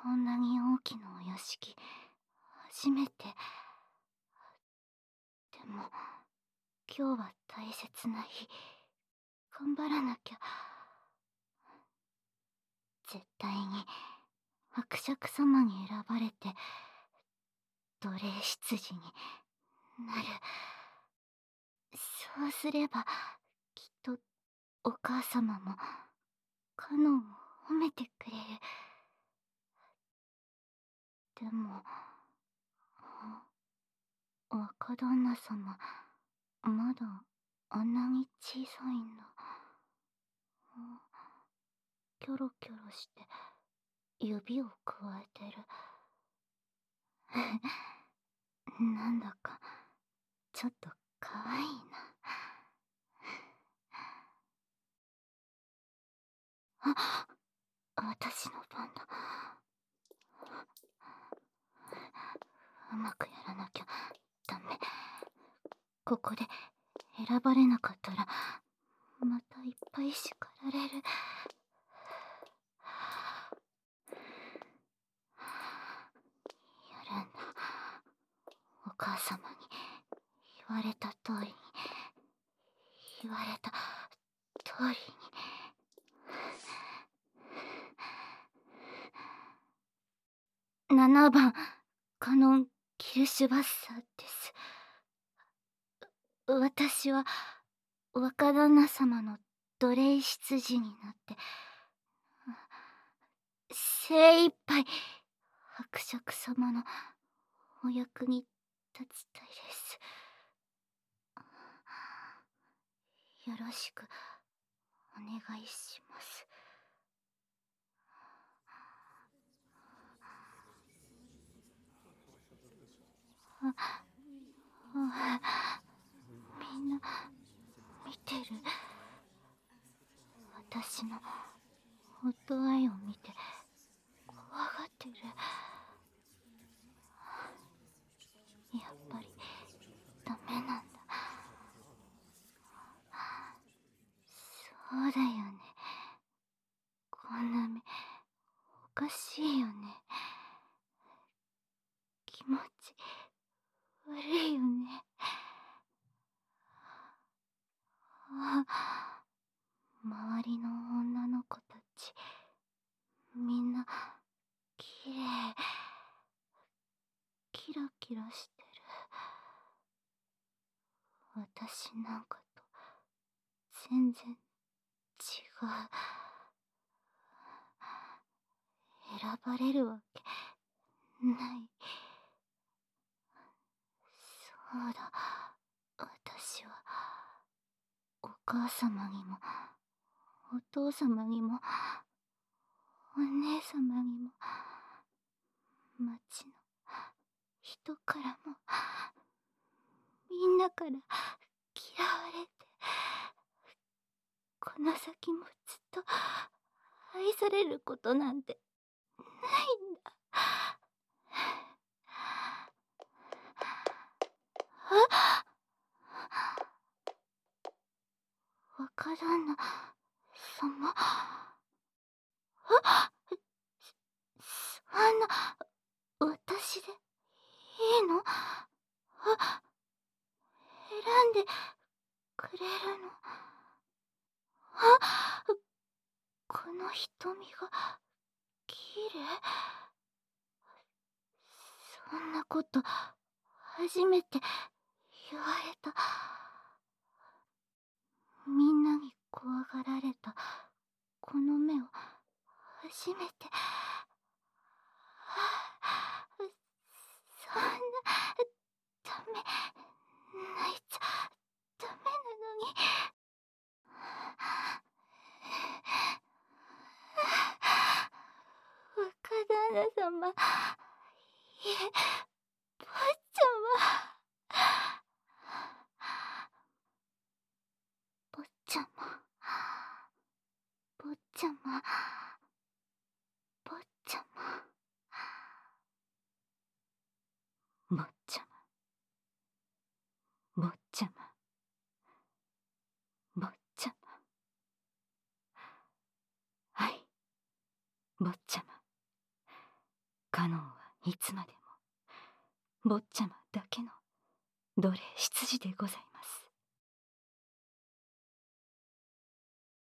こんなに大きなお屋敷、初めて。でも、今日は大切な日。頑張らなきゃ。絶対に、伯爵様に選ばれて、奴隷執事になる。そうすれば、きっと、お母様も、カノンを褒めてくれる。でも、若旦那様、まだあんなに小さいんだ。キョロキョロして指をくわえてる。なんだかちょっとかわいいな。あ、私の番だ。うまくやらなきゃダメ。ここで選ばれなかったらまたいっぱい叱られる。やるんだ。お母様に言われた通りに、言われた通りに。7番カノン・キルシュバッサーです。私は若旦那様の奴隷執事になって精一杯伯爵様のお役に立ちたいです。よろしくお願いします。みんな見てる。私の夫愛を見て怖がってる。やっぱりダメなんだ。そうだよね。こんな目おかしいよね。気持ち悪いよね。周りの女の子たちみんなきれい、キラキラしてる。私なんかと全然違う。選ばれるわけない。そうだ、私はお母様にもお父様にもお姉様にも町の人からもみんなから嫌われて、この先もずっと愛されることなんてないんだ。若旦那様。そんな私でいいの？選んでくれるの？この瞳が綺麗。そんなこと初めて言われた。みんなに怖がられたこの目を初めて。そんなダメ、泣いちゃダメなのに。若旦那様、いえ、坊ちゃま。坊ちゃま、坊ちゃま、坊ちゃま、坊ちゃま、坊ちゃま、坊ちゃま。はい、坊ちゃま。 カノンはいつまでも坊ちゃまだけの奴隷執事でございます。